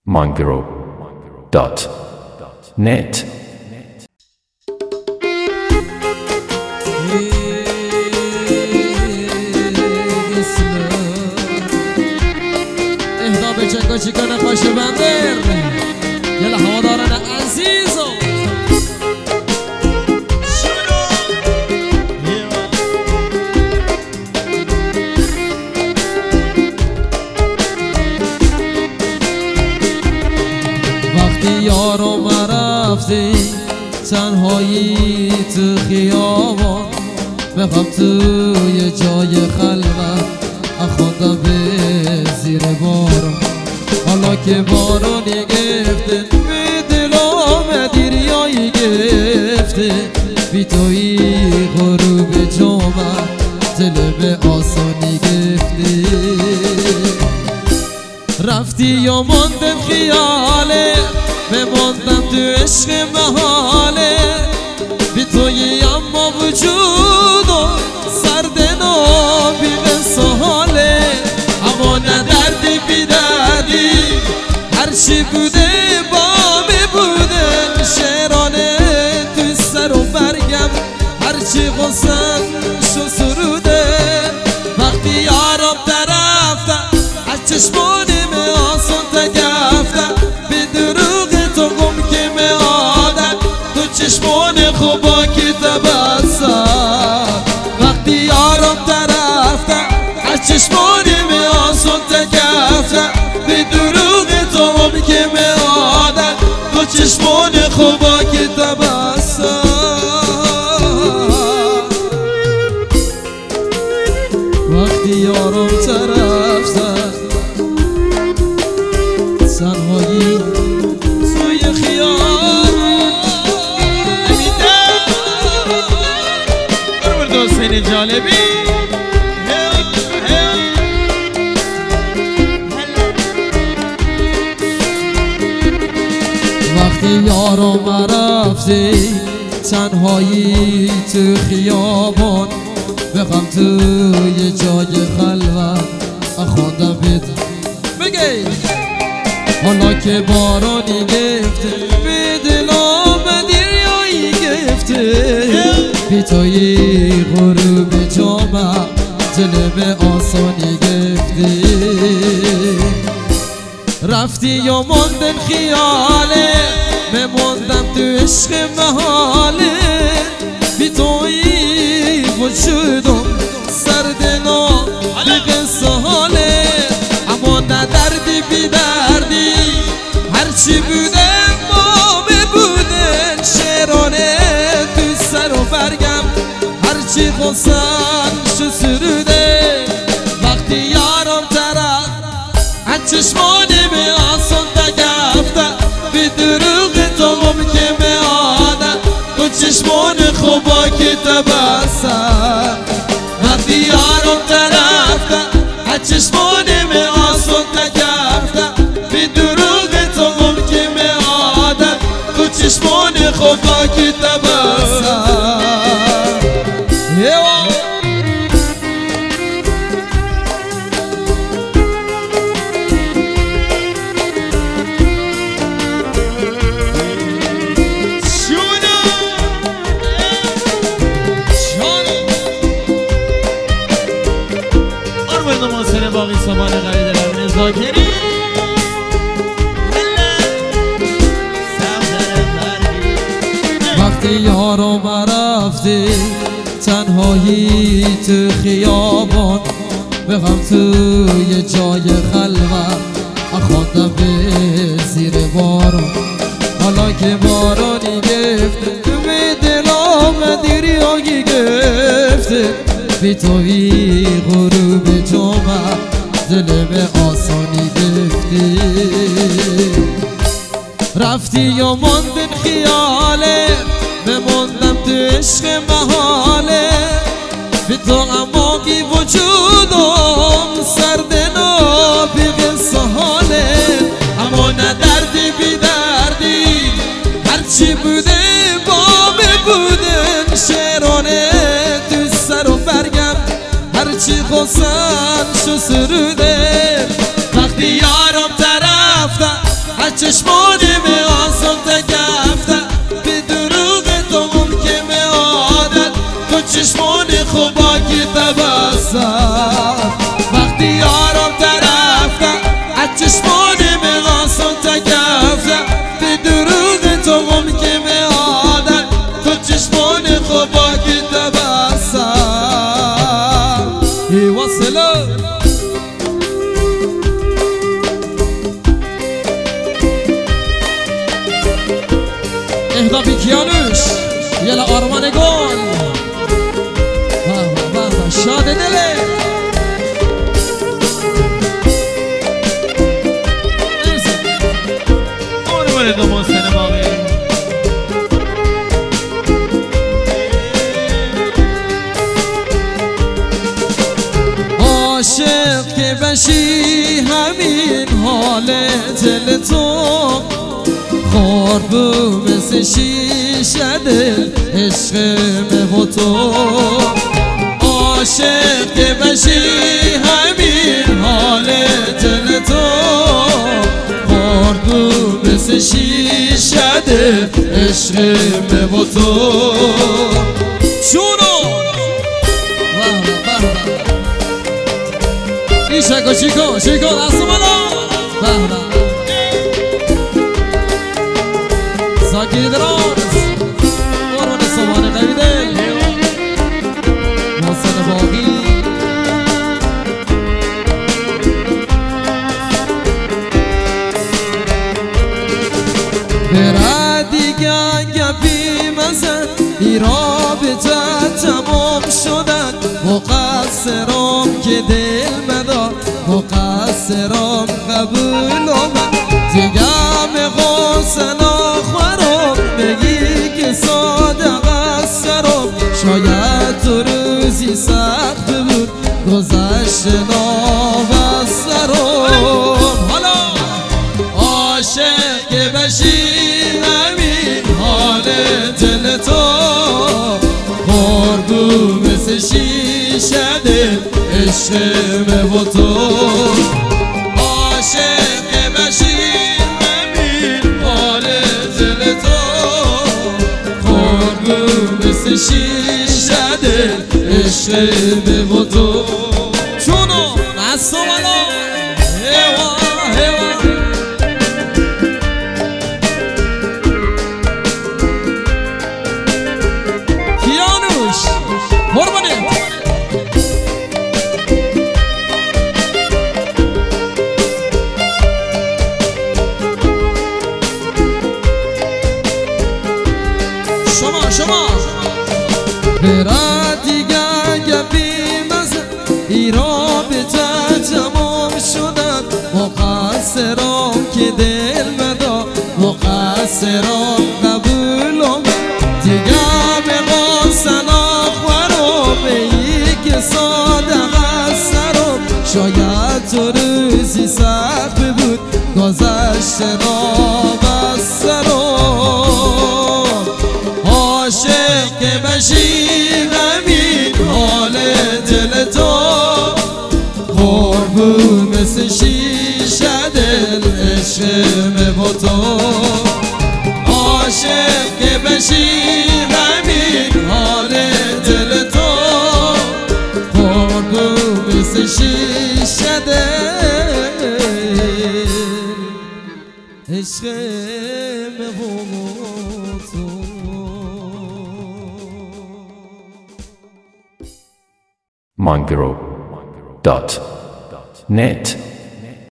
mangro.net. اهدا به چکا چیکان خوش بندر یلا هواداران عزیزو وقتی یارو رفتی تنهایی تو خیابان بخوام توی جای خلوت اخوندم به زیر بارون حالا که بارونی گفته به دلم دیریایی گفته بی توی غروب جامع دل به آسانی گفته رفتی یا ماندم خیاله بماندم تو عشق محاله بی توی اما وجودم سرد نابی قصه حاله اما نه دردی بی دردی هرچی بوده با می بوده شعرانه تو سر و برگم هرچی غصم شو سروده وقتی یارم طرفتم از چشمانی می آسان تگفتم به دروغ تو گم که می آدم تو چشمان خوبا که تبسم وقتی یارم طرفتم از چشمانی می آسان تگفتم به دروغ تو گم که می آدم تو چشمان خوبا که تبسم وقتی یارم طرفتم تنهایی توی خیابان برو حسین جالبی وقتی یارم رفتی تنهایی تو خیابان بخوام توی جای خلوت اخوندم بدم بگی حالا که بارانی گفته به دلم دریایی گفته بی توی غروب جامع دل به آسانی گفته رفتی یا ماندم خیاله بماندم تو عشق محاله بی توی وجودم سرد نابی قصه حاله اما نه دردی بی دردی هرچی بوده ما می بوده شعرانه تو سر و برگم هرچی خواستم شو سروده وقتی یارم طرف از چشمانی می آسان تگفتم بی دروغ تو گم که می آدم تو چشمان خوبا که تبسم وقتی یارم طرفتم از چشمانی می آسان تگفتم بی دروغ تو گم که می آدم تو چشمان خوبا که تبسم باقی سامان قرید رمین زاکری وقتی یارم رفتی تنهایی تو خیابان بخوام توی جای خلوت اخوندم به زیر بارون حالا که بارانی گفته به دلم دریایی گفته بی توی غروب جامع دل به آسانی گفتی رفتی یا ماندم خیاله بماندم تو عشق محاله به تو اما بی وجودم سرد نابی قصه حاله اما نه دردی بی دردی هرچی بوده با می بوده شعرانه تو سر و برگم هرچی خواستم شو سروده وقتی یارم طرفتم از چشمانی می آسم تگفته به دروغ تو ممکن عادت تو چشمانی خوبا که تبستم وقتی یارم طرفته از چشمانی می آسم تگفته به دروغ تو ممکن عادت تو چشمانی خوبا که تبستم ای وصله اهدا بی کیانوش یلا آرمان گل بابا شاد دله آرمان دو محسن باقی عاشق که بشی همین حال دل تو خوربو مثل شیشه دل عشق و تو عاشق که بشی همین حال دل تو خوربو مثل شیشه دل عشق و تو شونو این شکو شیکو دستو بالا ساکی دراز قربان صبحانه قوی دل محسن باقی برا دیگه گپی مزن ای رابطه تمام شدن مقصرم که دل مدار مقصرم قبول آمد دیگه مقصن بگی که صادق از سرم شاید تو روزی سخت بود گذشت ناب از سرم حالا عاشق که بشی همین حال دل تو خوربو مثل شیشه دل عشق و تو عاشق که بشی همین حال دل تو مثل شیشه دل عشق و تو چونو نستو بالا هوا کیانوش قربانه شما برا دیگه گپی مزن ای رابطه تمام شدن مقصرم که دل مدار مقصرم قبولم دیگه به قاسن آخورم ای که صادق از سرم شاید تو روزی سخت بود گذشت ناب از سرم عاشق که بشی همین حال دل تو خوربو مثل شیشه دل عشق و تو عاشق که بشی همین حال دل تو خوربو مثل شیشه دل عشق و تو Mongro.net